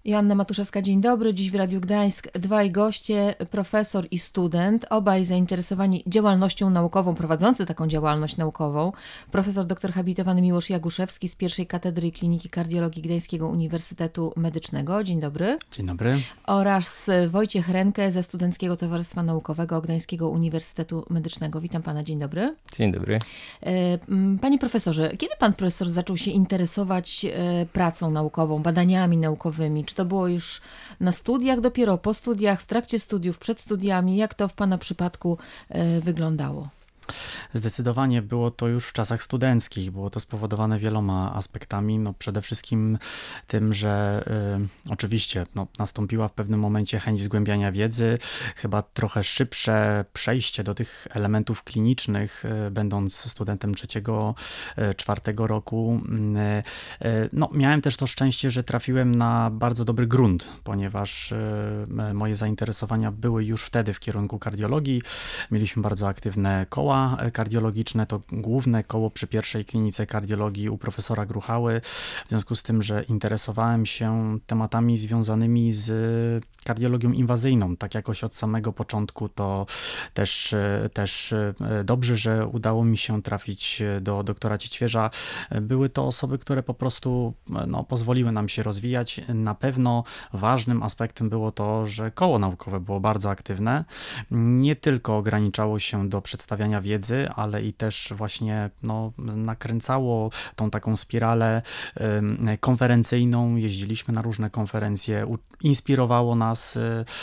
Joanna Matuszewska, dzień dobry. Dziś w Radiu Gdańsk dwaj goście, profesor i student, obaj zainteresowani działalnością naukową, prowadzący taką działalność naukową. Profesor dr habilitowany Miłosz Jaguszewski z pierwszej Katedry Kliniki Kardiologii Gdańskiego Uniwersytetu Medycznego. Dzień dobry. Dzień dobry. Oraz Wojciech Renke ze Studenckiego Towarzystwa Naukowego Gdańskiego Uniwersytetu Medycznego. Witam pana, dzień dobry. Dzień dobry. Panie profesorze, kiedy pan profesor zaczął się interesować pracą naukową, badaniami naukowymi? Czy to było już na studiach dopiero, po studiach, w trakcie studiów, przed studiami? Jak to w pana przypadku wyglądało? Zdecydowanie było to już w czasach studenckich. Było to spowodowane wieloma aspektami. Przede wszystkim tym, że oczywiście nastąpiła w pewnym momencie chęć zgłębiania wiedzy, chyba trochę szybsze przejście do tych elementów klinicznych, będąc studentem czwartego roku. Miałem też to szczęście, że trafiłem na bardzo dobry grunt, ponieważ moje zainteresowania były już wtedy w kierunku kardiologii. Mieliśmy bardzo aktywne koła kardiologiczne, to główne koło przy pierwszej klinice kardiologii u profesora Gruchały, w związku z tym, że interesowałem się tematami związanymi z kardiologią inwazyjną, tak jakoś od samego początku, to też dobrze, że udało mi się trafić do doktora Ciećwierza. Były to osoby, które po prostu pozwoliły nam się rozwijać. Na pewno ważnym aspektem było to, że koło naukowe było bardzo aktywne. Nie tylko ograniczało się do przedstawiania wiedzy, ale i też właśnie nakręcało tą taką spiralę konferencyjną. Jeździliśmy na różne konferencje, inspirowało nas,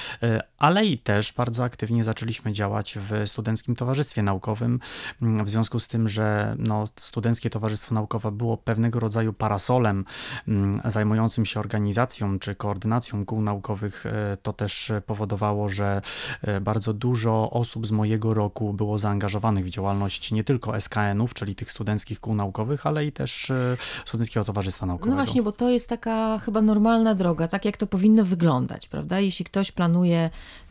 ale i też bardzo aktywnie zaczęliśmy działać w Studenckim Towarzystwie Naukowym, w związku z tym, że Studenckie Towarzystwo Naukowe było pewnego rodzaju parasolem zajmującym się organizacją czy koordynacją kół naukowych. To też powodowało, że bardzo dużo osób z mojego roku było zaangażowanych w działalność nie tylko SKN-ów, czyli tych studenckich kół naukowych, ale i też Studenckiego Towarzystwa Naukowego. No właśnie, bo to jest taka chyba normalna droga, tak jak to powinno wyglądać, prawda? Jeśli ktoś planuje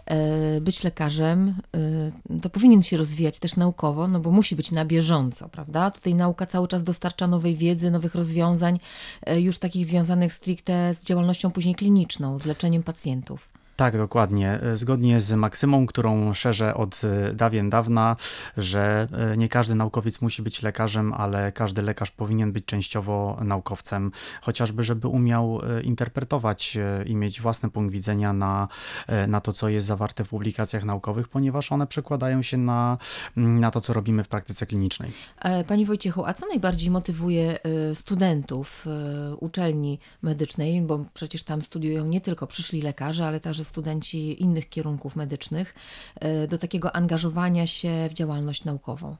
być lekarzem, to powinien się rozwijać też naukowo, bo musi być na bieżąco, prawda? Tutaj nauka cały czas dostarcza nowej wiedzy, nowych rozwiązań, już takich związanych stricte z działalnością później kliniczną, z leczeniem pacjentów. Tak, dokładnie. Zgodnie z maksymą, którą szerzę od dawien dawna, że nie każdy naukowiec musi być lekarzem, ale każdy lekarz powinien być częściowo naukowcem, chociażby żeby umiał interpretować i mieć własny punkt widzenia na to, co jest zawarte w publikacjach naukowych, ponieważ one przekładają się na to, co robimy w praktyce klinicznej. Panie Wojciechu, a co najbardziej motywuje studentów uczelni medycznej, bo przecież tam studiują nie tylko przyszli lekarze, ale także studenci innych kierunków medycznych, do takiego angażowania się w działalność naukową?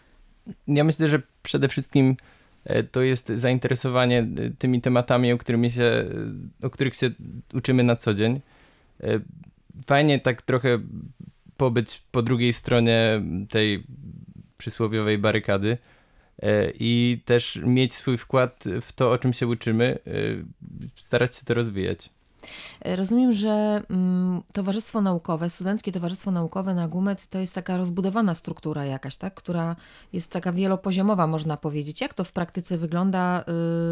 Ja myślę, że przede wszystkim to jest zainteresowanie tymi tematami, o których się uczymy na co dzień. Fajnie tak trochę pobyć po drugiej stronie tej przysłowiowej barykady i też mieć swój wkład w to, o czym się uczymy, starać się to rozwijać. Rozumiem, że towarzystwo naukowe, Studenckie Towarzystwo Naukowe na GUMED to jest taka rozbudowana struktura jakaś, tak? Która jest taka wielopoziomowa, można powiedzieć. Jak to w praktyce wygląda?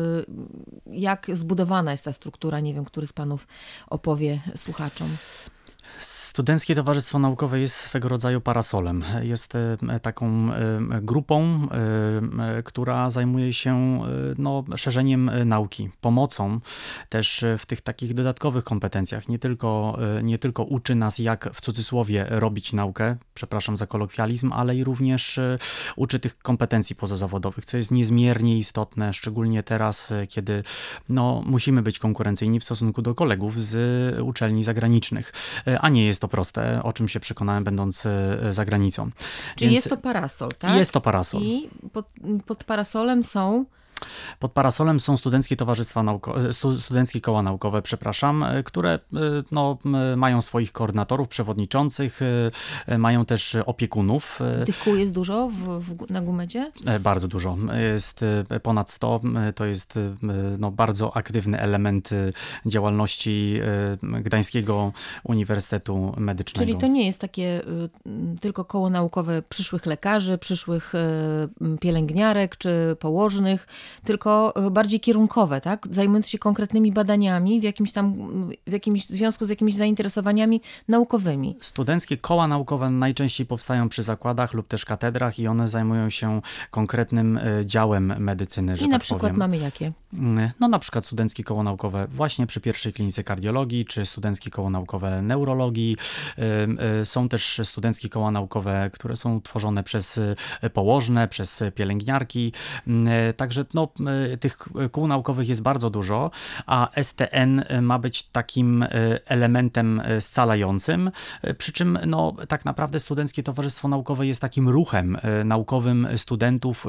Jak zbudowana jest ta struktura? Nie wiem, który z panów opowie słuchaczom. Studenckie Towarzystwo Naukowe jest swego rodzaju parasolem. Jest taką grupą, która zajmuje się szerzeniem nauki, pomocą też w tych takich dodatkowych kompetencjach. Nie tylko uczy nas, jak w cudzysłowie robić naukę, przepraszam za kolokwializm, ale i również uczy tych kompetencji pozazawodowych, co jest niezmiernie istotne, szczególnie teraz, kiedy musimy być konkurencyjni w stosunku do kolegów z uczelni zagranicznych. A nie jest to proste, o czym się przekonałem, będąc za granicą. Czyli jest to parasol, tak? Jest to parasol. I pod parasolem są... Pod parasolem są studenckie koła naukowe, które mają swoich koordynatorów, przewodniczących, mają też opiekunów. Tych kół jest dużo na GUMED-zie? Bardzo dużo. Jest ponad 100. To jest bardzo aktywny element działalności Gdańskiego Uniwersytetu Medycznego. Czyli to nie jest takie tylko koło naukowe przyszłych lekarzy, przyszłych pielęgniarek czy położnych, tylko bardziej kierunkowe, tak? Zajmujące się konkretnymi badaniami w jakimś związku z jakimiś zainteresowaniami naukowymi. Studenckie koła naukowe najczęściej powstają przy zakładach lub też katedrach i one zajmują się konkretnym działem medycyny, że I na tak przykład powiem. mamy jakie? No na przykład studenckie koło naukowe właśnie przy pierwszej klinice kardiologii, czy studenckie koło naukowe neurologii. Są też studenckie koła naukowe, które są tworzone przez położne, przez pielęgniarki. Także no, tych kół naukowych jest bardzo dużo, a STN ma być takim elementem scalającym, przy czym no, tak naprawdę Studenckie Towarzystwo Naukowe jest takim ruchem naukowym studentów,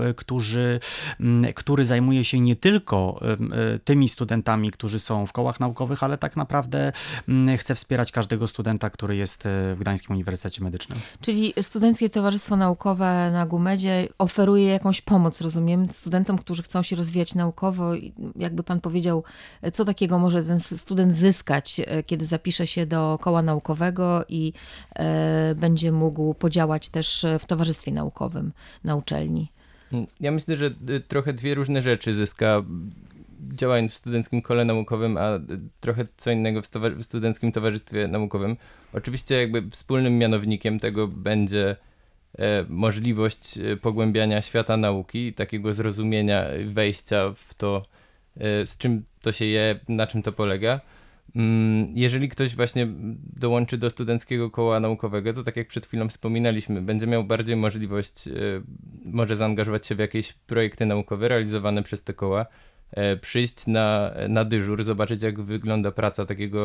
który zajmuje się nie tylko tymi studentami, którzy są w kołach naukowych, ale tak naprawdę chce wspierać każdego studenta, który jest w Gdańskim Uniwersytecie Medycznym. Czyli Studenckie Towarzystwo Naukowe na GUMED-zie oferuje jakąś pomoc, rozumiem, studentom, którzy chcą się rozwijać naukowo. Jakby pan powiedział, co takiego może ten student zyskać, kiedy zapisze się do koła naukowego i będzie mógł podziałać też w towarzystwie naukowym na uczelni? Ja myślę, że trochę dwie różne rzeczy zyska działając w Studenckim Kole Naukowym, a trochę co innego w Studenckim Towarzystwie Naukowym. Oczywiście jakby wspólnym mianownikiem tego będzie możliwość pogłębiania świata nauki, takiego zrozumienia, wejścia w to, z czym to się je, na czym to polega. Jeżeli ktoś właśnie dołączy do Studenckiego Koła Naukowego, to tak jak przed chwilą wspominaliśmy, będzie miał bardziej możliwość, może zaangażować się w jakieś projekty naukowe realizowane przez te koła, przyjść na dyżur, zobaczyć jak wygląda praca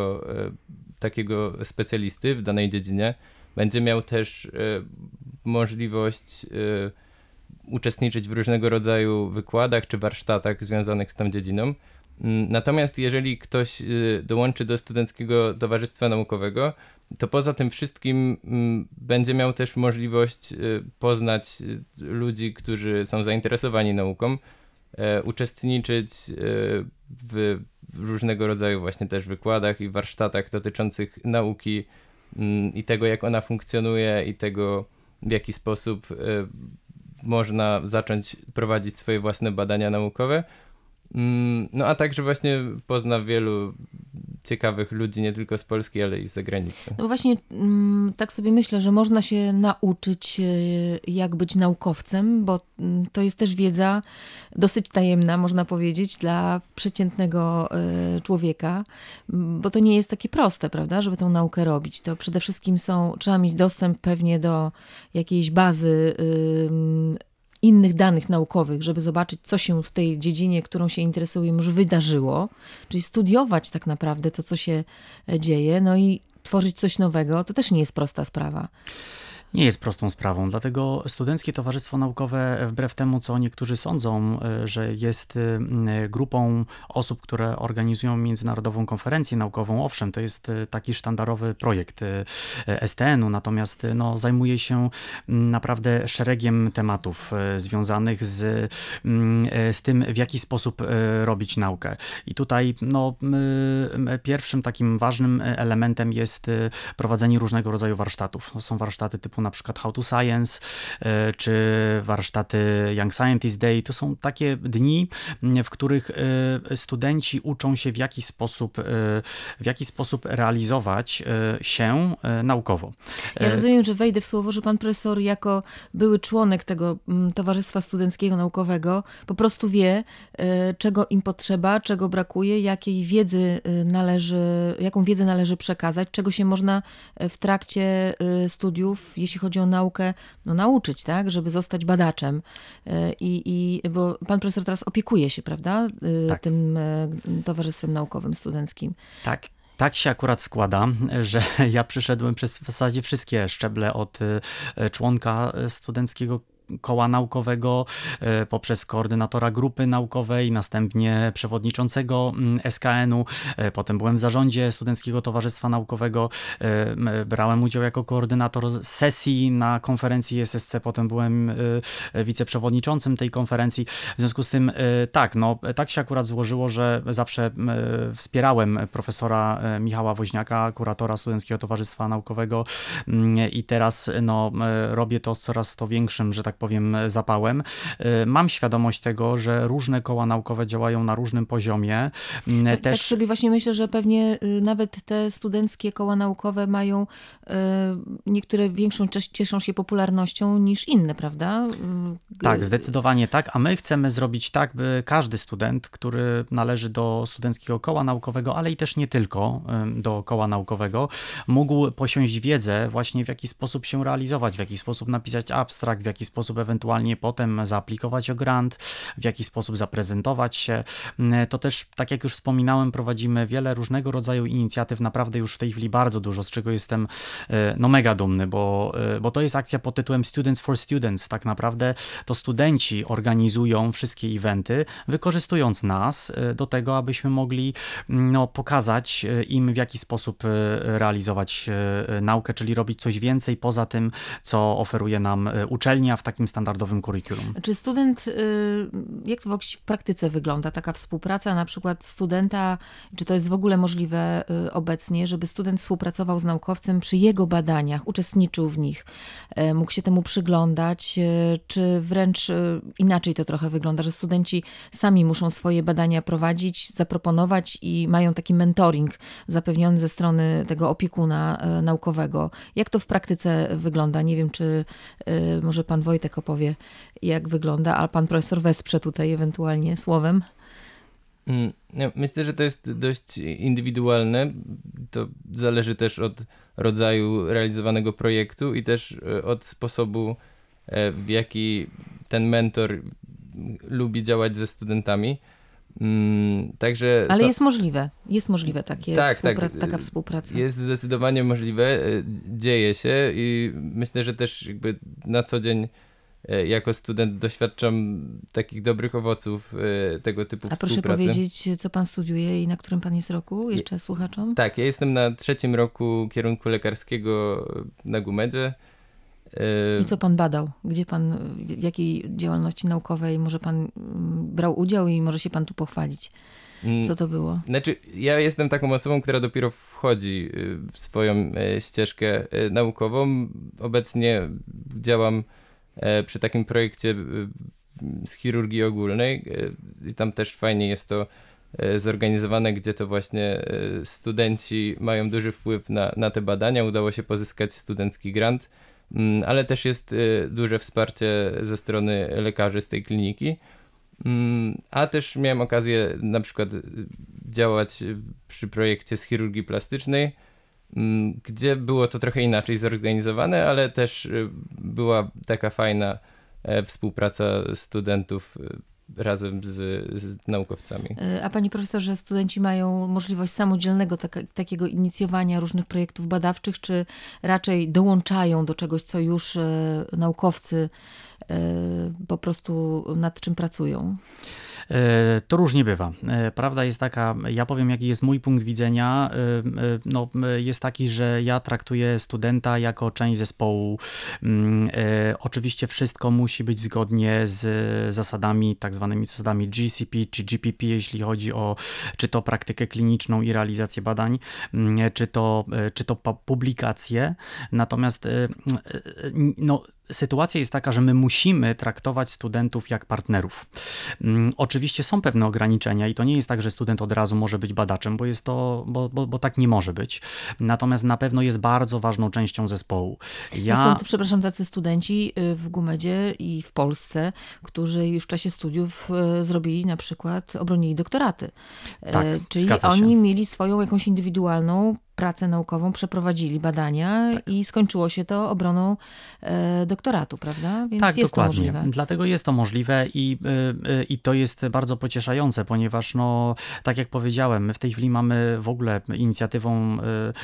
takiego specjalisty w danej dziedzinie. Będzie miał też możliwość uczestniczyć w różnego rodzaju wykładach czy warsztatach związanych z tą dziedziną. Natomiast jeżeli ktoś dołączy do Studenckiego Towarzystwa Naukowego, to poza tym wszystkim będzie miał też możliwość poznać ludzi, którzy są zainteresowani nauką, uczestniczyć w różnego rodzaju właśnie też wykładach i warsztatach dotyczących nauki i tego, jak ona funkcjonuje i tego, w jaki sposób można zacząć prowadzić swoje własne badania naukowe. No a także właśnie pozna wielu ciekawych ludzi, nie tylko z Polski, ale i z zagranicy. No właśnie tak sobie myślę, że można się nauczyć, jak być naukowcem, bo to jest też wiedza dosyć tajemna, można powiedzieć, dla przeciętnego człowieka, bo to nie jest takie proste, prawda, żeby tę naukę robić. To przede wszystkim trzeba mieć dostęp pewnie do jakiejś bazy innych danych naukowych, żeby zobaczyć, co się w tej dziedzinie, którą się interesuje, już wydarzyło, czyli studiować tak naprawdę to, co się dzieje, no i tworzyć coś nowego, to też nie jest prosta sprawa. Nie jest prostą sprawą, dlatego Studenckie Towarzystwo Naukowe, wbrew temu, co niektórzy sądzą, że jest grupą osób, które organizują międzynarodową konferencję naukową, owszem, to jest taki sztandarowy projekt STN-u, natomiast no, zajmuje się naprawdę szeregiem tematów związanych z tym, w jaki sposób robić naukę. I tutaj no, pierwszym takim ważnym elementem jest prowadzenie różnego rodzaju warsztatów. To są warsztaty typu na przykład How to Science, czy warsztaty Young Scientist Day. To są takie dni, w których studenci uczą się w jaki sposób realizować się naukowo. Ja rozumiem, że wejdę w słowo, że pan profesor jako były członek tego Towarzystwa Studenckiego Naukowego po prostu wie, czego im potrzeba, czego brakuje, jaką wiedzę należy przekazać, czego się można w trakcie studiów, jeśli chodzi o naukę, no, nauczyć, tak, żeby zostać badaczem. Bo pan profesor teraz opiekuje się, prawda, Tak. tym Towarzystwem Naukowym Studenckim. Tak. Tak się akurat składa, że ja przyszedłem przez w zasadzie wszystkie szczeble od członka Studenckiego Koła Naukowego, poprzez koordynatora grupy naukowej, następnie przewodniczącego SKN-u, potem byłem w zarządzie Studenckiego Towarzystwa Naukowego, brałem udział jako koordynator sesji na konferencji SSC, potem byłem wiceprzewodniczącym tej konferencji. W związku z tym tak się akurat złożyło, że zawsze wspierałem profesora Michała Woźniaka, kuratora Studenckiego Towarzystwa Naukowego i teraz robię to z coraz to większym, że tak tak powiem, zapałem. Mam świadomość tego, że różne koła naukowe działają na różnym poziomie. Tak sobie właśnie myślę, że pewnie nawet te studenckie koła naukowe mają, niektóre większą cieszą się popularnością niż inne, prawda? Tak, zdecydowanie tak, a my chcemy zrobić tak, by każdy student, który należy do studenckiego koła naukowego, ale i też nie tylko do koła naukowego, mógł posiąść wiedzę właśnie w jaki sposób się realizować, w jaki sposób napisać abstrakt, w jaki sposób ewentualnie potem zaaplikować o grant, w jaki sposób zaprezentować się. To też, tak jak już wspominałem, prowadzimy wiele różnego rodzaju inicjatyw, naprawdę już w tej chwili bardzo dużo, z czego jestem mega dumny, bo to jest akcja pod tytułem Students for Students. Tak naprawdę to studenci organizują wszystkie eventy, wykorzystując nas do tego, abyśmy mogli pokazać im, w jaki sposób realizować naukę, czyli robić coś więcej poza tym, co oferuje nam uczelnia w takim standardowym kurikulum. Czy student, jak to w praktyce wygląda taka współpraca, na przykład studenta, czy to jest w ogóle możliwe obecnie, żeby student współpracował z naukowcem przy jego badaniach, uczestniczył w nich, mógł się temu przyglądać, czy wręcz inaczej to trochę wygląda, że studenci sami muszą swoje badania prowadzić, zaproponować i mają taki mentoring zapewniony ze strony tego opiekuna naukowego. Jak to w praktyce wygląda? Nie wiem, czy może pan Wojtek opowie, jak wygląda, a pan profesor wesprze tutaj ewentualnie słowem. Myślę, że to jest dość indywidualne. To zależy też od rodzaju realizowanego projektu i też od sposobu, w jaki ten mentor lubi działać ze studentami. Także ale jest możliwe taka współpraca. Jest zdecydowanie możliwe, dzieje się i myślę, że też jakby na co dzień jako student doświadczam takich dobrych owoców tego typu współpracy. A proszę powiedzieć, co pan studiuje i na którym pan jest roku? Jeszcze słuchaczom. Tak, ja jestem na 3. roku kierunku lekarskiego na GUMED-zie. I co pan badał? Gdzie pan, w jakiej działalności naukowej może pan brał udział i może się pan tu pochwalić? Co to było? Znaczy, ja jestem taką osobą, która dopiero wchodzi w swoją ścieżkę naukową. Obecnie działam przy takim projekcie z chirurgii ogólnej i tam też fajnie jest to zorganizowane, gdzie to właśnie studenci mają duży wpływ na te badania. Udało się pozyskać studencki grant, ale też jest duże wsparcie ze strony lekarzy z tej kliniki. A też miałem okazję na przykład działać przy projekcie z chirurgii plastycznej, gdzie było to trochę inaczej zorganizowane, ale też była taka fajna współpraca studentów razem z naukowcami. A panie profesorze, studenci mają możliwość samodzielnego takiego inicjowania różnych projektów badawczych, czy raczej dołączają do czegoś, co już naukowcy po prostu nad czym pracują? To różnie bywa. Prawda jest taka, ja powiem, jaki jest mój punkt widzenia. No, jest taki, że ja traktuję studenta jako część zespołu. Oczywiście wszystko musi być zgodnie z zasadami, tak zwanymi zasadami GCP czy GPP, jeśli chodzi o czy to praktykę kliniczną i realizację badań, czy to publikacje. Natomiast no, sytuacja jest taka, że my musimy traktować studentów jak partnerów. Oczywiście są pewne ograniczenia i to nie jest tak, że student od razu może być badaczem, bo jest to, bo tak nie może być. Natomiast na pewno jest bardzo ważną częścią zespołu. Są, przepraszam, tacy studenci w GUMED-zie i w Polsce, którzy już w czasie studiów zrobili na przykład, obronili doktoraty. Tak, czyli oni mieli swoją jakąś indywidualną pracę naukową, przeprowadzili badania i skończyło się to obroną doktoratu, prawda? Więc tak, jest dokładnie. To możliwe. Dlatego jest to możliwe i to jest bardzo pocieszające, ponieważ no, tak jak powiedziałem, my w tej chwili mamy w ogóle inicjatywą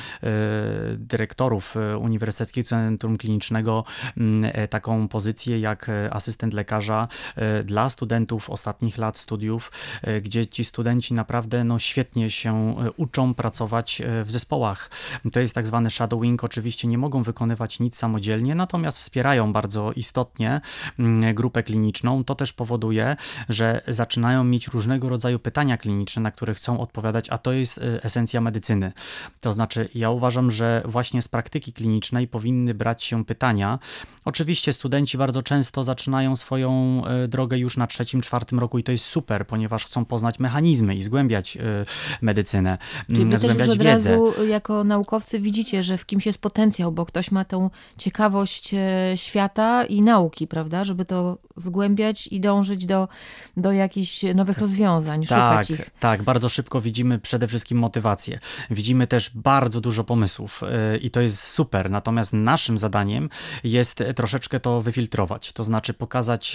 dyrektorów Uniwersyteckiego Centrum Klinicznego taką pozycję jak asystent lekarza dla studentów ostatnich lat studiów, gdzie ci studenci naprawdę no, świetnie się uczą pracować w zespołach oddziałach. To jest tak zwany shadowing. Oczywiście nie mogą wykonywać nic samodzielnie, natomiast wspierają bardzo istotnie grupę kliniczną. To też powoduje, że zaczynają mieć różnego rodzaju pytania kliniczne, na które chcą odpowiadać, a to jest esencja medycyny. To znaczy, ja uważam, że właśnie z praktyki klinicznej powinny brać się pytania. Oczywiście studenci bardzo często zaczynają swoją drogę już na 3-4 roku i to jest super, ponieważ chcą poznać mechanizmy i zgłębiać medycynę, Czyli wy też zgłębiać już od wiedzę. razu jako naukowcy widzicie, że w kimś jest potencjał, bo ktoś ma tą ciekawość świata i nauki, prawda? Żeby to zgłębiać i dążyć do jakichś nowych rozwiązań, szukać ich. Tak, bardzo szybko widzimy przede wszystkim motywację. Widzimy też bardzo dużo pomysłów i to jest super, natomiast naszym zadaniem jest troszeczkę to wyfiltrować, to znaczy pokazać,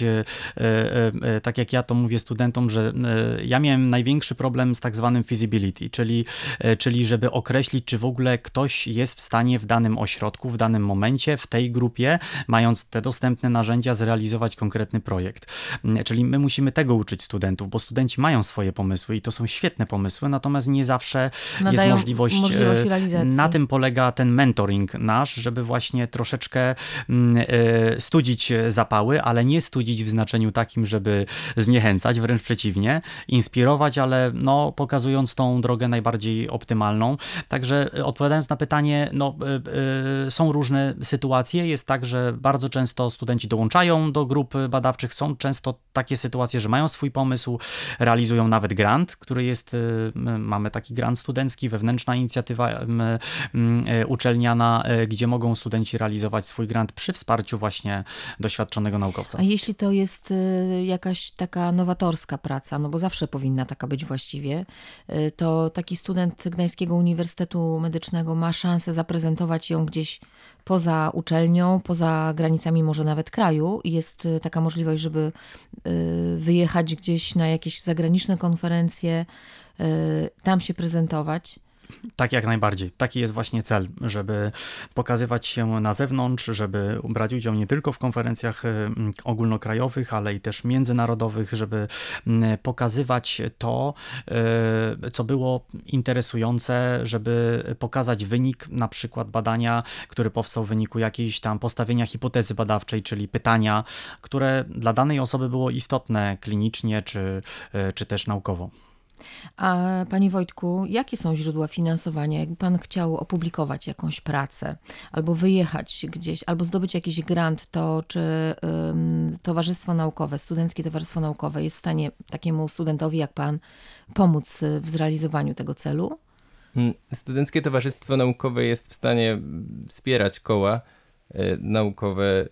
tak jak ja to mówię studentom, że ja miałem największy problem z tak zwanym feasibility, czyli żeby określić, czy w ogóle ktoś jest w stanie w danym ośrodku, w danym momencie, w tej grupie, mając te dostępne narzędzia, zrealizować konkretny projekt. Czyli my musimy tego uczyć studentów, bo studenci mają swoje pomysły i to są świetne pomysły, natomiast nie zawsze jest możliwość realizacji. Na tym polega ten mentoring nasz, żeby właśnie troszeczkę studzić zapały, ale nie studzić w znaczeniu takim, żeby zniechęcać, wręcz przeciwnie, inspirować, ale no, pokazując tą drogę najbardziej optymalną. Także odpowiadając na pytanie, no, są różne sytuacje. Jest tak, że bardzo często studenci dołączają do grup badawczych. Są często takie sytuacje, że mają swój pomysł, realizują nawet grant, który jest, mamy taki grant studencki, wewnętrzna inicjatywa uczelniana, gdzie mogą studenci realizować swój grant przy wsparciu właśnie doświadczonego naukowca. A jeśli to jest jakaś taka nowatorska praca, no bo zawsze powinna taka być właściwie, to taki student Gdańskiego Uniwersytetu Medycznego ma szansę zaprezentować ją gdzieś poza uczelnią, poza granicami może nawet kraju i jest taka możliwość, żeby wyjechać gdzieś na jakieś zagraniczne konferencje, tam się prezentować. Tak, jak najbardziej. Taki jest właśnie cel, żeby pokazywać się na zewnątrz, żeby brać udział nie tylko w konferencjach ogólnokrajowych, ale i też międzynarodowych, żeby pokazywać to, co było interesujące, żeby pokazać wynik na przykład badania, który powstał w wyniku jakiejś tam postawienia hipotezy badawczej, czyli pytania, które dla danej osoby było istotne klinicznie czy też naukowo. A Panie Wojtku, jakie są źródła finansowania? Jakby Pan chciał opublikować jakąś pracę, albo wyjechać gdzieś, albo zdobyć jakiś grant, to czy Towarzystwo Naukowe, Studenckie Towarzystwo Naukowe jest w stanie takiemu studentowi jak Pan pomóc w zrealizowaniu tego celu? Studenckie Towarzystwo Naukowe jest w stanie wspierać koła naukowe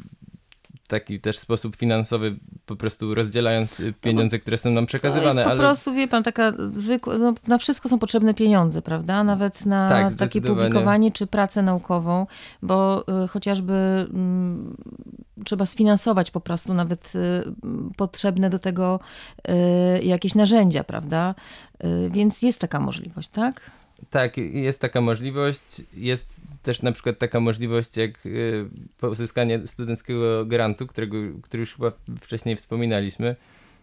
w taki też sposób finansowy, po prostu rozdzielając pieniądze, które są nam przekazywane. To jest po prostu, wie pan, taka zwykła, no, na wszystko są potrzebne pieniądze, prawda? Nawet na takie publikowanie czy pracę naukową, bo chociażby trzeba sfinansować po prostu nawet potrzebne do tego jakieś narzędzia, prawda? Więc jest taka możliwość, tak? Tak, jest taka możliwość. Jest też na przykład taka możliwość jak pozyskanie studenckiego grantu, który już chyba wcześniej wspominaliśmy.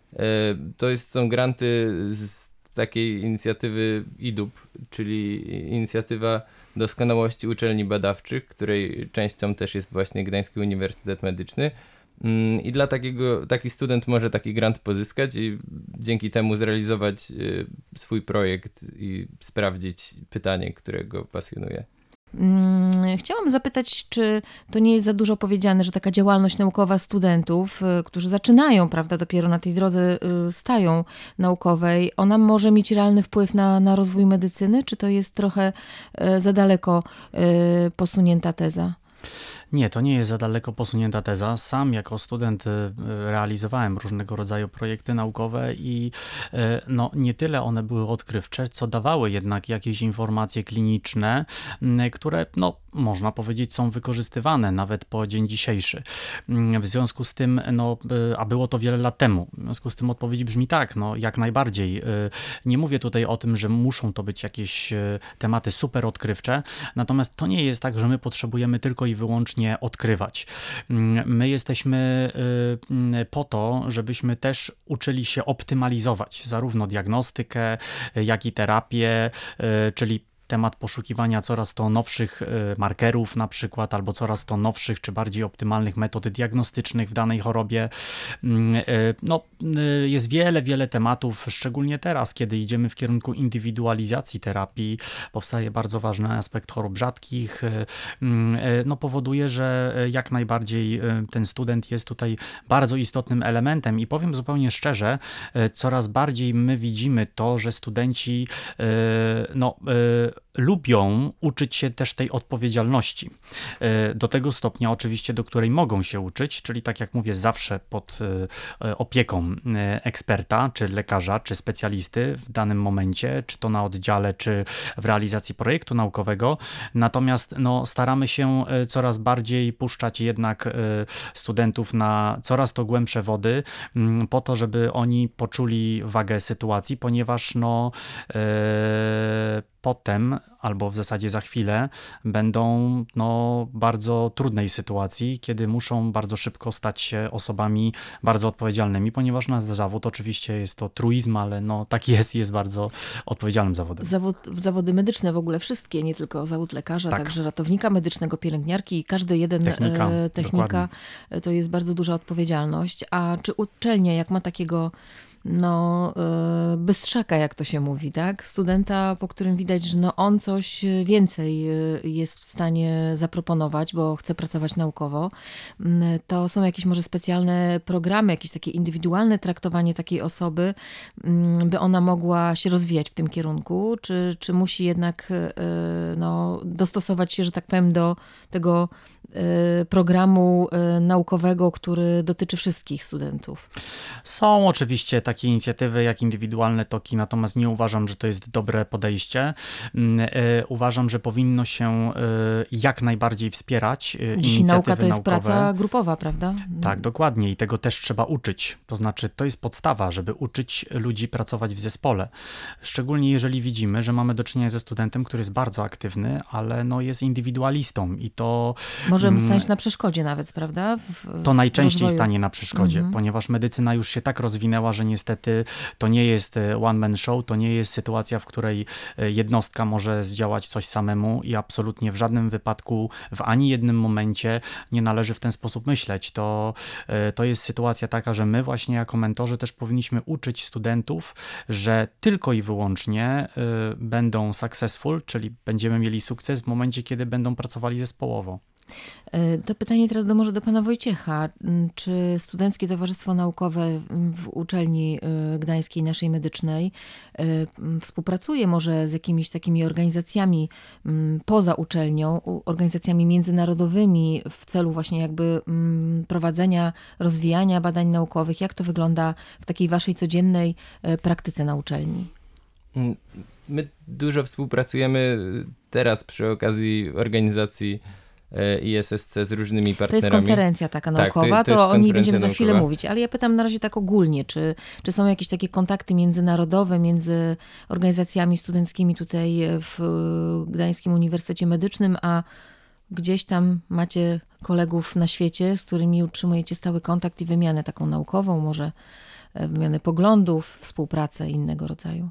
Są granty z takiej inicjatywy IDUB, czyli Inicjatywa Doskonałości Uczelni Badawczych, której częścią też jest właśnie Gdański Uniwersytet Medyczny. I taki student może taki grant pozyskać i dzięki temu zrealizować swój projekt i sprawdzić pytanie, które go pasjonuje. Chciałam zapytać, czy to nie jest za dużo powiedziane, że taka działalność naukowa studentów, którzy zaczynają, prawda, dopiero na tej drodze stają naukowej, ona może mieć realny wpływ na rozwój medycyny, czy to jest trochę za daleko posunięta teza? Nie, to nie jest za daleko posunięta teza. Sam jako student realizowałem różnego rodzaju projekty naukowe i no, nie tyle one były odkrywcze, co dawały jednak jakieś informacje kliniczne, które no, można powiedzieć są wykorzystywane nawet po dzień dzisiejszy. W związku z tym, no, a było to wiele lat temu, w związku z tym odpowiedź brzmi tak, no jak najbardziej. Nie mówię tutaj o tym, że muszą to być jakieś tematy super odkrywcze, natomiast to nie jest tak, że my potrzebujemy tylko i wyłącznie odkrywać. My jesteśmy po to, żebyśmy też uczyli się optymalizować zarówno diagnostykę, jak i terapię, czyli temat poszukiwania coraz to nowszych markerów na przykład, albo coraz to nowszych czy bardziej optymalnych metod diagnostycznych w danej chorobie. No, jest wiele tematów, szczególnie teraz, kiedy idziemy w kierunku indywidualizacji terapii, powstaje bardzo ważny aspekt chorób rzadkich, no powoduje, że jak najbardziej ten student jest tutaj bardzo istotnym elementem i powiem zupełnie szczerze, coraz bardziej my widzimy to, że studenci lubią uczyć się też tej odpowiedzialności. Do tego stopnia oczywiście, do której mogą się uczyć, czyli tak jak mówię, zawsze pod opieką eksperta, czy lekarza, czy specjalisty w danym momencie, czy to na oddziale, czy w realizacji projektu naukowego. Natomiast staramy się coraz bardziej puszczać jednak studentów na coraz to głębsze wody, po to, żeby oni poczuli wagę sytuacji, ponieważ potem, albo w zasadzie za chwilę, będą bardzo trudnej sytuacji, kiedy muszą bardzo szybko stać się osobami bardzo odpowiedzialnymi, ponieważ nasz zawód oczywiście jest to truizm, ale taki jest bardzo odpowiedzialnym zawodem. Zawody medyczne w ogóle wszystkie, nie tylko zawód lekarza, tak. Także ratownika medycznego, pielęgniarki, każdy jeden technika to jest bardzo duża odpowiedzialność. A czy uczelnia, jak ma takiego bystrzaka, jak to się mówi, tak? Studenta, po którym widać, że on coś więcej jest w stanie zaproponować, bo chce pracować naukowo. To są jakieś może specjalne programy, jakieś takie indywidualne traktowanie takiej osoby, by ona mogła się rozwijać w tym kierunku, czy musi jednak dostosować się, że tak powiem, do tego programu naukowego, który dotyczy wszystkich studentów? Są oczywiście takie inicjatywy jak indywidualne toki, natomiast nie uważam, że to jest dobre podejście. Uważam, że powinno się jak najbardziej wspierać Dzisiaj inicjatywy nauka to jest naukowe. Praca grupowa, prawda? Tak, dokładnie i tego też trzeba uczyć. To znaczy, to jest podstawa, żeby uczyć ludzi pracować w zespole. Szczególnie jeżeli widzimy, że mamy do czynienia ze studentem, który jest bardzo aktywny, ale jest indywidualistą i to może stać na przeszkodzie nawet, prawda? To najczęściej rozwoju. stanie na przeszkodzie, ponieważ medycyna już się tak rozwinęła, że niestety to nie jest one man show, to nie jest sytuacja, w której jednostka może zdziałać coś samemu i absolutnie w żadnym wypadku, w ani jednym momencie nie należy w ten sposób myśleć. To jest sytuacja taka, że my właśnie jako mentorzy też powinniśmy uczyć studentów, że tylko i wyłącznie będą successful, czyli będziemy mieli sukces w momencie, kiedy będą pracowali zespołowo. To pytanie teraz może do pana Wojciecha. Czy Studenckie Towarzystwo Naukowe w uczelni gdańskiej, naszej medycznej, współpracuje może z jakimiś takimi organizacjami poza uczelnią, organizacjami międzynarodowymi w celu właśnie jakby prowadzenia, rozwijania badań naukowych? Jak to wygląda w takiej waszej codziennej praktyce na uczelni? My dużo współpracujemy teraz przy okazji organizacji ISSC z różnymi partnerami. To jest konferencja taka naukowa, to jest o niej będziemy za naukowa. chwilę mówić, ale ja pytam na razie tak ogólnie, czy są jakieś takie kontakty międzynarodowe między organizacjami studenckimi tutaj w Gdańskim Uniwersytecie Medycznym, a gdzieś tam macie kolegów na świecie, z którymi utrzymujecie stały kontakt i wymianę taką naukową, może wymianę poglądów, współpracę innego rodzaju?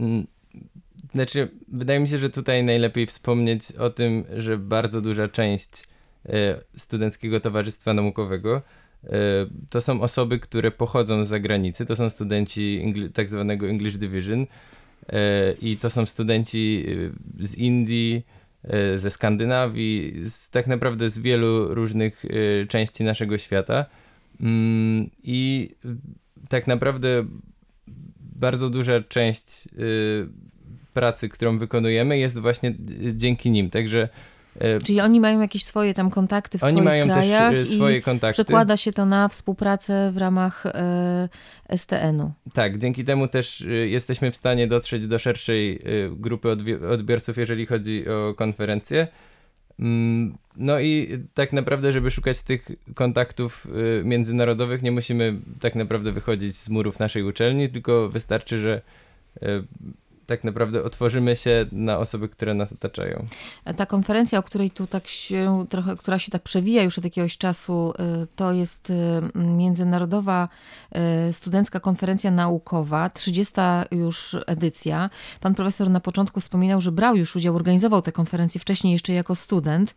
Znaczy, wydaje mi się, że tutaj najlepiej wspomnieć o tym, że bardzo duża część Studenckiego Towarzystwa Naukowego to są osoby, które pochodzą z zagranicy, to są studenci tak zwanego English Division i to są studenci z Indii, ze Skandynawii, tak naprawdę z wielu różnych części naszego świata i tak naprawdę bardzo duża część pracy, którą wykonujemy, jest właśnie dzięki nim, także... Czyli oni mają jakieś swoje tam kontakty w swoich krajach. Oni mają też swoje kontakty. Przekłada się to na współpracę w ramach STN-u. Tak, dzięki temu też jesteśmy w stanie dotrzeć do szerszej grupy odbiorców, jeżeli chodzi o konferencję. No i tak naprawdę, żeby szukać tych kontaktów międzynarodowych, nie musimy tak naprawdę wychodzić z murów naszej uczelni, tylko wystarczy, że tak naprawdę otworzymy się na osoby, które nas otaczają. Ta konferencja, o której tu tak się trochę, która się tak przewija już od jakiegoś czasu, to jest Międzynarodowa Studencka Konferencja Naukowa, 30. już edycja. Pan profesor na początku wspominał, że brał już udział, organizował tę konferencję wcześniej jeszcze jako student.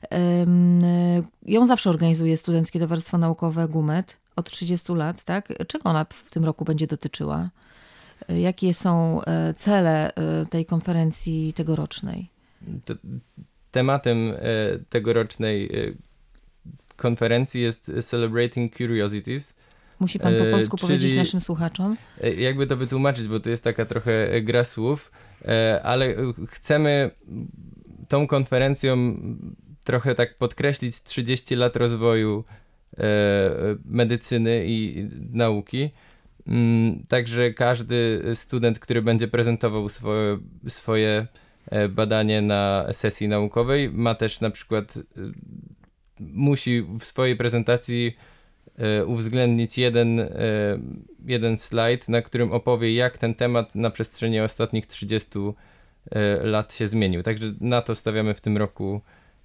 Ją zawsze organizuje Studenckie Towarzystwo Naukowe GUMET od 30 lat, tak? Czego ona w tym roku będzie dotyczyła? Jakie są cele tej konferencji tegorocznej? Tematem tegorocznej konferencji jest Celebrating Curiosities. Musi pan po polsku czyli powiedzieć naszym słuchaczom? Jakby to wytłumaczyć, bo to jest taka trochę gra słów, ale chcemy tą konferencją trochę tak podkreślić 30 lat rozwoju medycyny i nauki. Także każdy student, który będzie prezentował swoje badanie na sesji naukowej, ma też na przykład, musi w swojej prezentacji uwzględnić jeden slajd, na którym opowie, jak ten temat na przestrzeni ostatnich 30 lat się zmienił. Także na to stawiamy w tym roku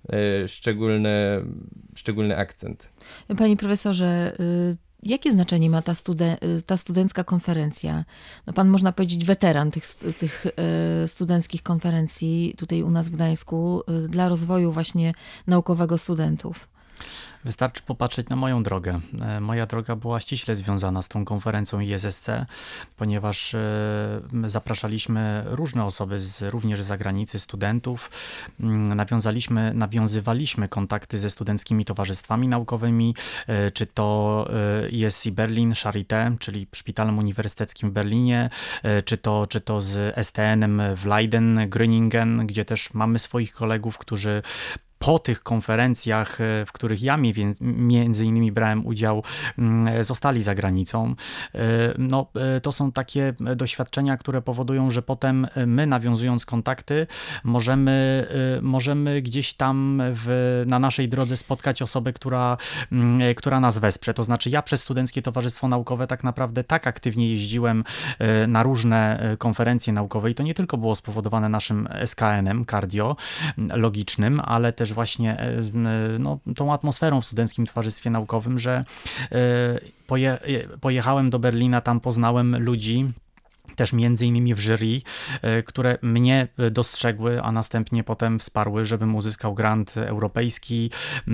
szczególny akcent. Panie profesorze, jakie znaczenie ma ta studencka konferencja? No pan, można powiedzieć, weteran tych studenckich konferencji tutaj u nas w Gdańsku dla rozwoju właśnie naukowego studentów. Wystarczy popatrzeć na moją drogę. Moja droga była ściśle związana z tą konferencją ISSC, ponieważ zapraszaliśmy różne osoby również z zagranicy, studentów. Nawiązywaliśmy kontakty ze studenckimi towarzystwami naukowymi, czy to ISC Berlin, Charité, czyli Szpitalem Uniwersyteckim w Berlinie, czy to z STN-em w Leiden, Gröningen, gdzie też mamy swoich kolegów, którzy po tych konferencjach, w których ja między innymi brałem udział, zostali za granicą. No, to są takie doświadczenia, które powodują, że potem my, nawiązując kontakty, możemy gdzieś tam na naszej drodze spotkać osobę, która nas wesprze. To znaczy ja przez Studenckie Towarzystwo Naukowe tak naprawdę tak aktywnie jeździłem na różne konferencje naukowe i to nie tylko było spowodowane naszym SKN-em, kardiologicznym, ale też właśnie tą atmosferą w Studenckim Towarzystwie Naukowym, że pojechałem do Berlina, tam poznałem ludzi, też między innymi w jury, które mnie dostrzegły, a następnie potem wsparły, żebym uzyskał grant europejski,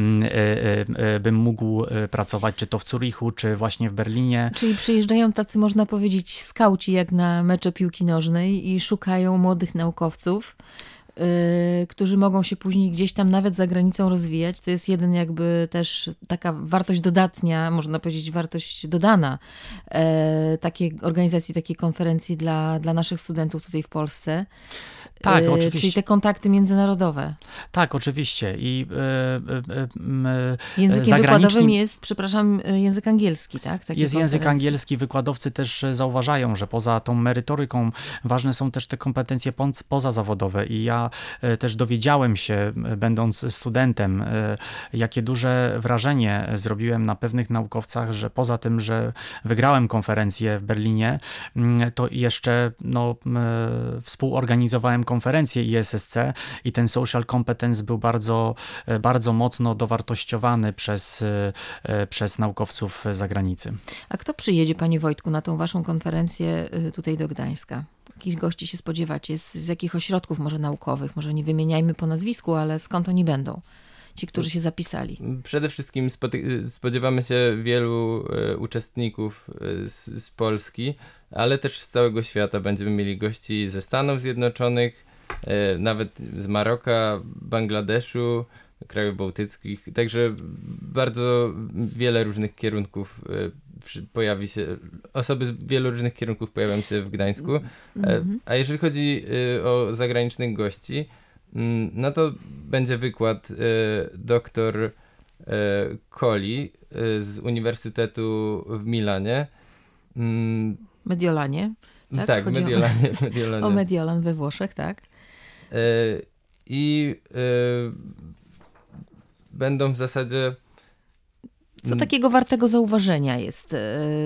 bym mógł pracować czy to w Zurichu, czy właśnie w Berlinie. Czyli przyjeżdżają tacy, można powiedzieć, skauci jak na mecze piłki nożnej i szukają młodych naukowców, którzy mogą się później gdzieś tam nawet za granicą rozwijać. To jest jeden jakby też taka wartość dodatnia, można powiedzieć wartość dodana takiej organizacji, takiej konferencji dla naszych studentów tutaj w Polsce. Tak, oczywiście. Czyli te kontakty międzynarodowe. Tak, oczywiście. I językiem wykładowym jest, przepraszam, język angielski, tak? Jest język angielski. Wykładowcy też zauważają, że poza tą merytoryką ważne są też te kompetencje pozazawodowe. I ja też dowiedziałem się, będąc studentem, jakie duże wrażenie zrobiłem na pewnych naukowcach, że poza tym, że wygrałem konferencję w Berlinie, to jeszcze współorganizowałem konferencję ISSC i ten social competence był bardzo, bardzo mocno dowartościowany przez naukowców z zagranicy. A kto przyjedzie, panie Wojtku, na tą waszą konferencję tutaj do Gdańska? Jakich gości się spodziewacie? Z jakich ośrodków może naukowych? Może nie wymieniajmy po nazwisku, ale skąd oni będą? Ci, którzy się zapisali. Przede wszystkim spodziewamy się wielu uczestników z Polski, ale też z całego świata. Będziemy mieli gości ze Stanów Zjednoczonych, nawet z Maroka, Bangladeszu, krajów bałtyckich. Także bardzo wiele różnych kierunków pojawi się, osoby z wielu różnych kierunków pojawią się w Gdańsku. A jeżeli chodzi o zagranicznych gości, no to będzie wykład dr Colli z Uniwersytetu w Milanie. Mediolanie. Tak, Mediolanie. O Mediolan we Włoszech, tak. I będą w zasadzie Co takiego wartego zauważenia jest?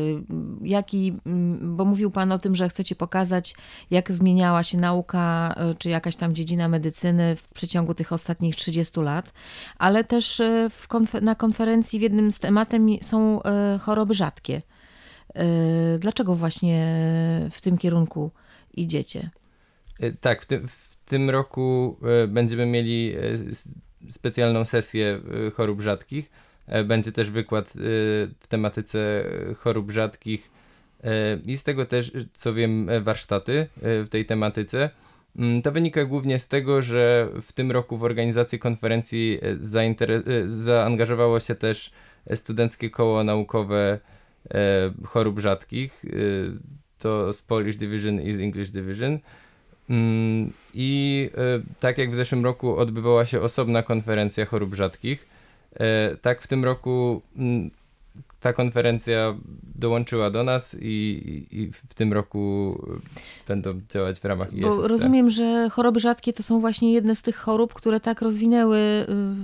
Bo mówił pan o tym, że chcecie pokazać, jak zmieniała się nauka, czy jakaś tam dziedzina medycyny w przeciągu tych ostatnich 30 lat, ale też na konferencji jednym z tematem są choroby rzadkie. Dlaczego właśnie w tym kierunku idziecie? Tak, w tym roku będziemy mieli specjalną sesję chorób rzadkich. Będzie też wykład w tematyce chorób rzadkich i z tego też, co wiem, warsztaty w tej tematyce. To wynika głównie z tego, że w tym roku w organizację konferencji zaangażowało się też Studenckie Koło Naukowe Chorób Rzadkich. To z Polish Division i z English Division. I tak jak w zeszłym roku odbywała się osobna konferencja chorób rzadkich, tak w tym roku ta konferencja dołączyła do nas i w tym roku będą działać w ramach ISSC. Bo rozumiem, że choroby rzadkie to są właśnie jedne z tych chorób, które tak rozwinęły,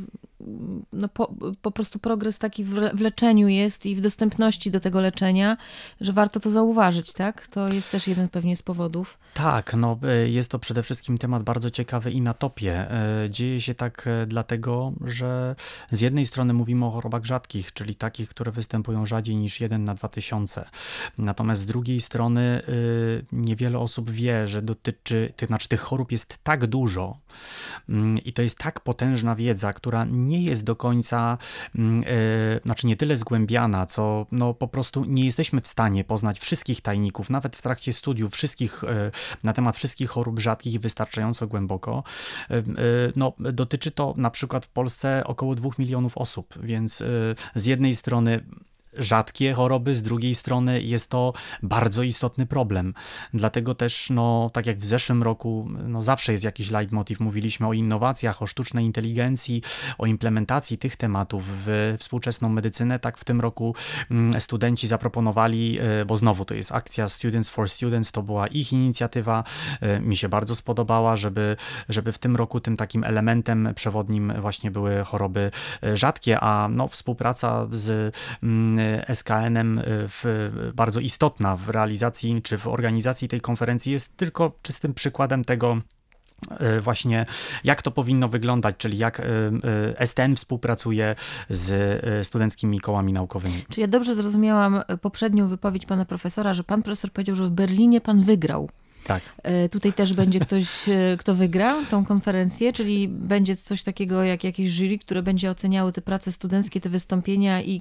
no po prostu progres taki w leczeniu jest i w dostępności do tego leczenia, że warto to zauważyć, tak? To jest też jeden pewnie z powodów. Tak, no jest to przede wszystkim temat bardzo ciekawy i na topie. Dzieje się tak dlatego, że z jednej strony mówimy o chorobach rzadkich, czyli takich, które występują rzadziej niż 1 na 2000. Natomiast z drugiej strony niewiele osób wie, że tych chorób jest tak dużo i to jest tak potężna wiedza, która nie jest do końca, znaczy nie tyle zgłębiana, co no po prostu nie jesteśmy w stanie poznać wszystkich tajników, nawet w trakcie studiów, na temat wszystkich chorób rzadkich wystarczająco głęboko. No, dotyczy to na przykład w Polsce około 2 milionów osób, więc z jednej strony rzadkie choroby, z drugiej strony jest to bardzo istotny problem. Dlatego też, no, tak jak w zeszłym roku, no, zawsze jest jakiś leitmotiv. Mówiliśmy o innowacjach, o sztucznej inteligencji, o implementacji tych tematów w współczesną medycynę. Tak w tym roku studenci zaproponowali, bo znowu to jest akcja Students for Students, to była ich inicjatywa. Mi się bardzo spodobała, żeby w tym roku tym takim elementem przewodnim właśnie były choroby rzadkie, a no, współpraca z SKN-em bardzo istotna w realizacji czy w organizacji tej konferencji jest tylko czystym przykładem tego właśnie, jak to powinno wyglądać, czyli jak STN współpracuje z studenckimi kołami naukowymi. Czy ja dobrze zrozumiałam poprzednią wypowiedź pana profesora, że pan profesor powiedział, że w Berlinie pan wygrał? Tak. Tutaj też będzie ktoś, kto wygra tą konferencję, czyli będzie coś takiego jak jakieś jury, które będzie oceniały te prace studenckie, te wystąpienia i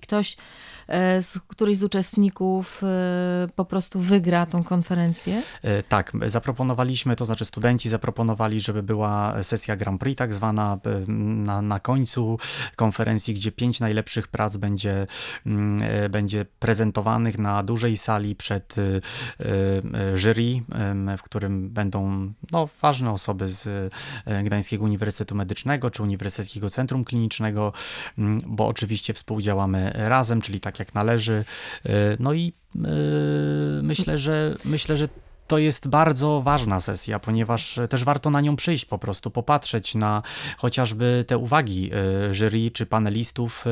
któryś z uczestników po prostu wygra tą konferencję? Tak, zaproponowaliśmy, to znaczy studenci zaproponowali, żeby była sesja Grand Prix tak zwana na końcu konferencji, gdzie 5 najlepszych prac będzie prezentowanych na dużej sali przed jury, w którym będą ważne osoby z Gdańskiego Uniwersytetu Medycznego czy Uniwersyteckiego Centrum Klinicznego, bo oczywiście współdziałamy razem, czyli tak jak należy. No i myślę, że to jest bardzo ważna sesja, ponieważ też warto na nią przyjść, po prostu popatrzeć na chociażby te uwagi jury czy panelistów,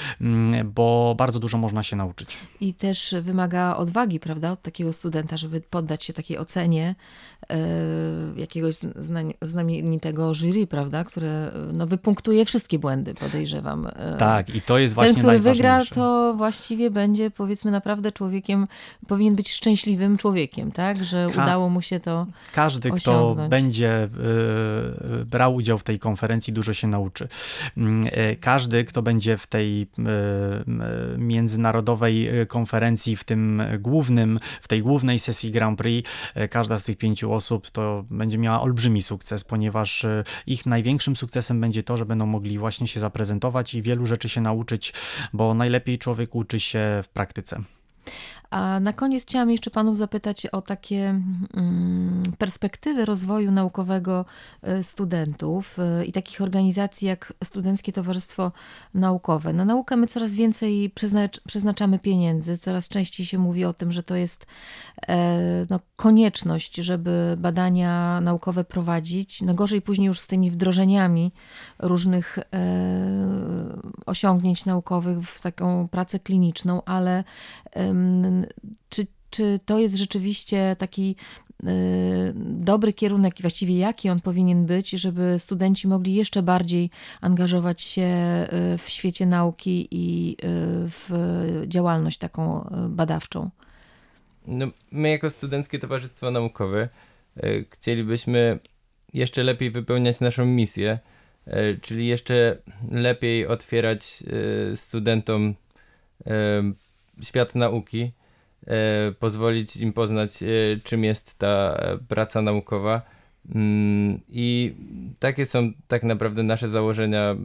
bo bardzo dużo można się nauczyć. I też wymaga odwagi, prawda, od takiego studenta, żeby poddać się takiej ocenie jakiegoś znamienitego jury, prawda, które wypunktuje wszystkie błędy, podejrzewam. Tak, i to jest właśnie ten, który najważniejsze. wygra, to właściwie będzie, powiedzmy, naprawdę człowiekiem, powinien być szczęśliwym człowiekiem, tak, że udało mu się to Każdy, osiągnąć. kto będzie brał udział w tej konferencji, dużo się nauczy. Każdy, kto będzie w tej międzynarodowej konferencji, w tej głównej sesji Grand Prix, każda z tych 5 osób to będzie miała olbrzymi sukces, ponieważ ich największym sukcesem będzie to, że będą mogli właśnie się zaprezentować i wielu rzeczy się nauczyć, bo najlepiej człowiek uczy się w praktyce. A na koniec chciałam jeszcze panów zapytać o takie perspektywy rozwoju naukowego studentów i takich organizacji jak Studenckie Towarzystwo Naukowe. Na naukę my coraz więcej przeznaczamy pieniędzy, coraz częściej się mówi o tym, że to jest konieczność, żeby badania naukowe prowadzić. No gorzej później już z tymi wdrożeniami różnych osiągnięć naukowych w taką pracę kliniczną, ale czy to jest rzeczywiście taki dobry kierunek i właściwie jaki on powinien być, żeby studenci mogli jeszcze bardziej angażować się w świecie nauki i w działalność taką badawczą? No, my jako Studenckie Towarzystwo Naukowe chcielibyśmy jeszcze lepiej wypełniać naszą misję, czyli jeszcze lepiej otwierać studentom świat nauki, pozwolić im poznać, czym jest ta praca naukowa. I takie są tak naprawdę nasze założenia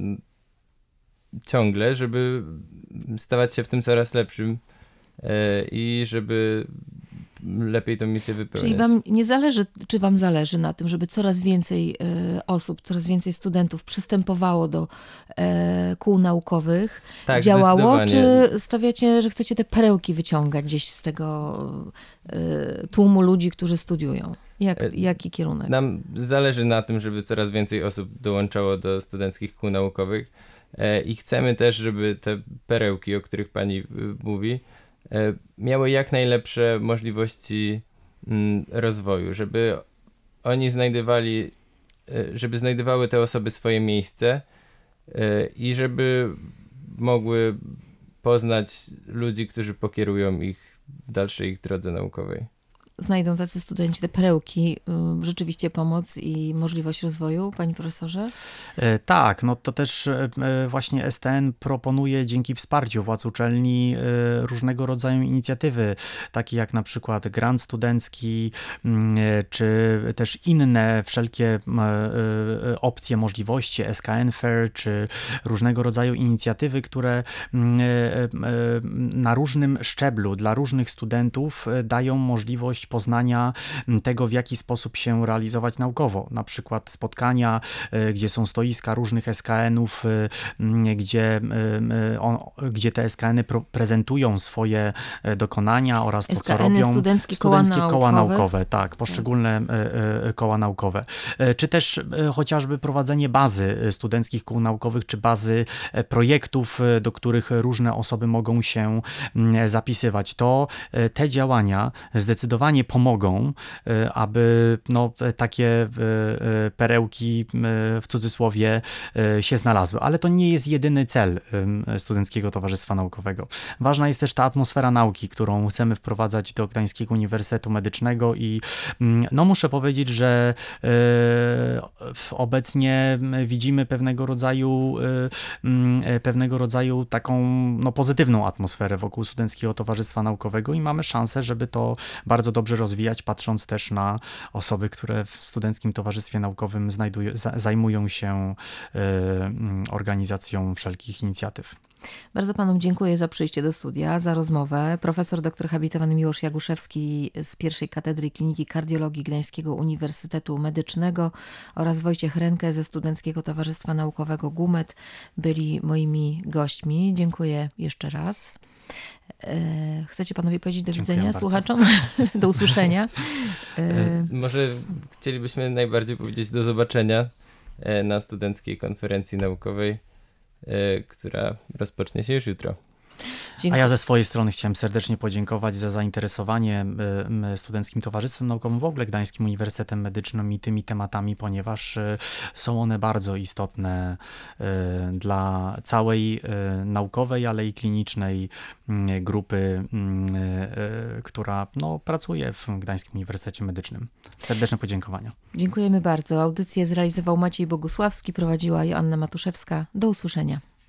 ciągle, żeby stawać się w tym coraz lepszym i żeby lepiej tę misję wypełniać. Czyli wam nie zależy, czy wam zależy na tym, żeby coraz więcej osób, coraz więcej studentów przystępowało do kół naukowych, tak, działało, czy stawiacie, że chcecie te perełki wyciągać gdzieś z tego tłumu ludzi, którzy studiują? Jaki kierunek? Nam zależy na tym, żeby coraz więcej osób dołączało do studenckich kół naukowych i chcemy też, żeby te perełki, o których pani mówi, miały jak najlepsze możliwości rozwoju, żeby oni żeby znajdowały te osoby swoje miejsce i żeby mogły poznać ludzi, którzy pokierują ich w dalszej ich drodze naukowej. Znajdą tacy studenci te perełki rzeczywiście pomoc i możliwość rozwoju, panie profesorze? Tak, no to też właśnie STN proponuje dzięki wsparciu władz uczelni różnego rodzaju inicjatywy, takie jak na przykład grant studencki, czy też inne wszelkie opcje, możliwości, SKN Fair, czy różnego rodzaju inicjatywy, które na różnym szczeblu dla różnych studentów dają możliwość poznania tego, w jaki sposób się realizować naukowo. Na przykład spotkania, gdzie są stoiska różnych SKN-ów, gdzie te SKN-y prezentują swoje dokonania oraz to, co robią. Studenckie koła naukowe. Tak, poszczególne koła naukowe. Czy też chociażby prowadzenie bazy studenckich kół naukowych, czy bazy projektów, do których różne osoby mogą się zapisywać. Te działania zdecydowanie pomogą, aby takie perełki w cudzysłowie się znalazły. Ale to nie jest jedyny cel Studenckiego Towarzystwa Naukowego. Ważna jest też ta atmosfera nauki, którą chcemy wprowadzać do Gdańskiego Uniwersytetu Medycznego i muszę powiedzieć, że obecnie widzimy pewnego rodzaju taką pozytywną atmosferę wokół Studenckiego Towarzystwa Naukowego i mamy szansę, żeby to bardzo dobrze rozwijać, patrząc też na osoby, które w Studenckim Towarzystwie Naukowym zajmują się organizacją wszelkich inicjatyw. Bardzo panom dziękuję za przyjście do studia, za rozmowę. Profesor dr habilitowany Miłosz Jaguszewski z pierwszej katedry Kliniki Kardiologii Gdańskiego Uniwersytetu Medycznego oraz Wojciech Rękę ze Studenckiego Towarzystwa Naukowego GUMET byli moimi gośćmi. Dziękuję jeszcze raz. Chcecie panowie powiedzieć do widzenia bardzo słuchaczom? Do usłyszenia. Może chcielibyśmy najbardziej powiedzieć do zobaczenia na Studenckiej Konferencji Naukowej, która rozpocznie się już jutro. A ja ze swojej strony chciałem serdecznie podziękować za zainteresowanie Studenckim Towarzystwem Naukowym, w ogóle Gdańskim Uniwersytetem Medycznym i tymi tematami, ponieważ są one bardzo istotne dla całej naukowej, ale i klinicznej grupy, która pracuje w Gdańskim Uniwersytecie Medycznym. Serdeczne podziękowania. Dziękujemy bardzo. Audycję zrealizował Maciej Bogusławski, prowadziła Joanna Matuszewska. Do usłyszenia.